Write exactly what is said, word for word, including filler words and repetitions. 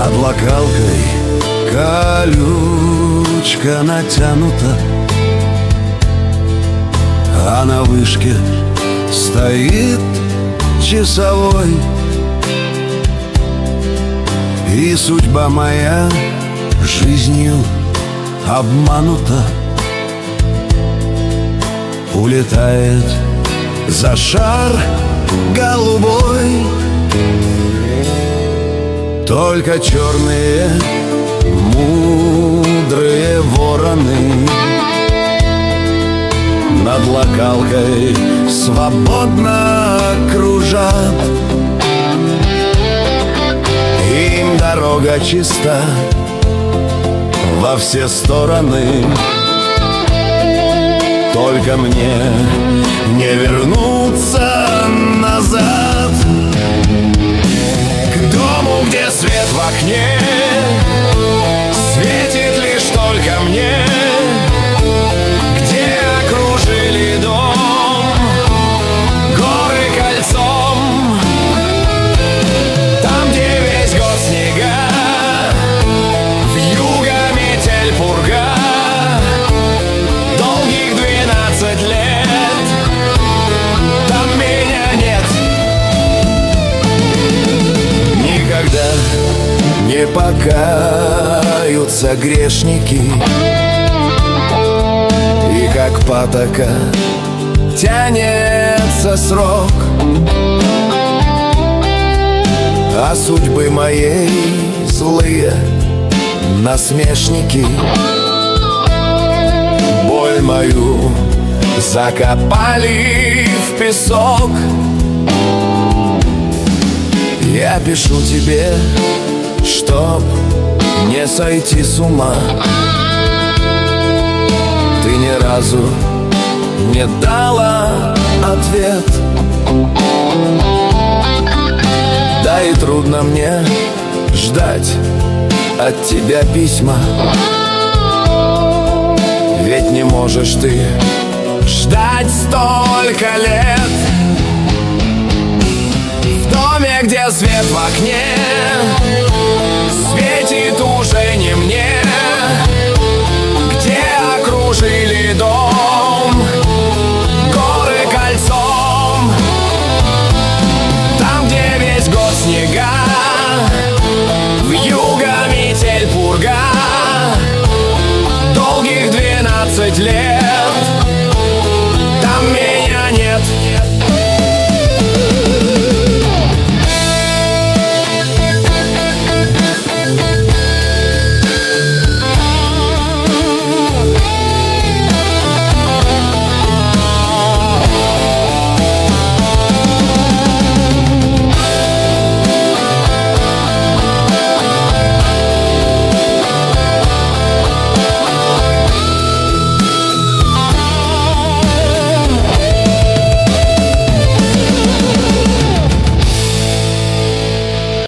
Над локалкой колючка натянута, а на вышке стоит часовой. И судьба моя жизнью обманута, улетает за шар голубой. Только черные мудрые вороны над локалкой свободно кружат. Им дорога чиста во все стороны, только мне не вернуться назад. К дому, где свет в окне светит лишь только мне, где окружили дом горы кольцом, там, где весь год снега, вьюга, метель, пурга, долгих двенадцать лет, там меня нет. Никогда не покаются грешники, и как патока тянется срок, а судьбы моей злые насмешники боль мою закопали в песок. Я пишу тебе, чтоб не сойти с ума. Ты ни разу не дала ответ, да и трудно мне ждать от тебя письма, ведь не можешь ты ждать столько лет. В доме, где свет в окне